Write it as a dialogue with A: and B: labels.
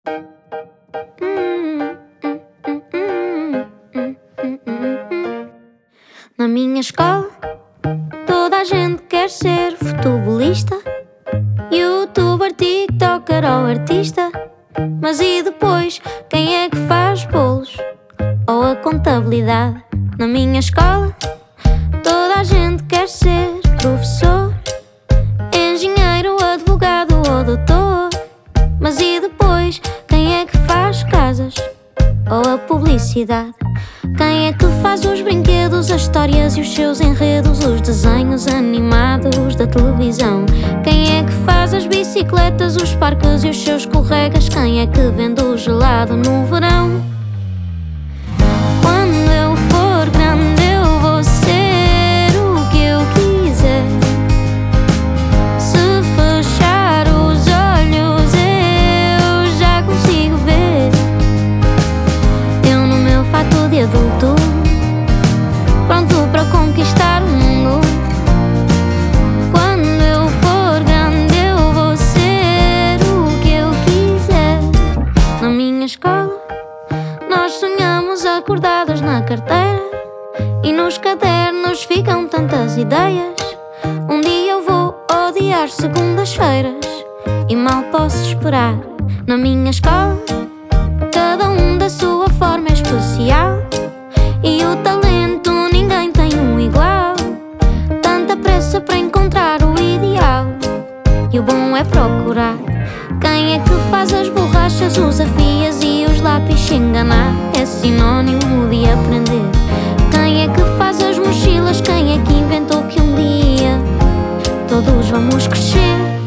A: Na minha escola, toda a gente quer ser futebolista, youtuber, tiktoker ou artista. Mas e depois, quem é que faz bolos? Ou a contabilidade? Na minha escola, toda a gente quer ser professor, engenheiro, advogado ou doutor. Mas e depois, quem é que faz casas? Ou a publicidade? Quem é que faz os brinquedos, as histórias e os seus enredos, os desenhos animados da televisão? Quem é que faz as bicicletas, os parques e os seus escorregas? Quem é que vende o gelado no verão? Quando eu for grande eu vou ser o que eu quiser. Se fechar os olhos eu já consigo ver. Eu no meu fato de adulto, pronto para conquistar o mundo. Quando eu for grande eu vou ser o que eu quiser. Na minha escola nós sonhamos acordadas na carteira, e nos cadernos ficam tantas ideias. Um dia eu vou odiar segundas-feiras e mal posso esperar. Na minha escola cada um da sua forma é especial, e o talento ninguém tem um igual. Tanta pressa para encontrar o ideal, e o bom é procurar. Quem é que faz as borrachas, os afias e os lápis? Enganar é sinónimo de aprender. Quem é que faz as mochilas? Quem é que inventou que um dia todos vamos crescer?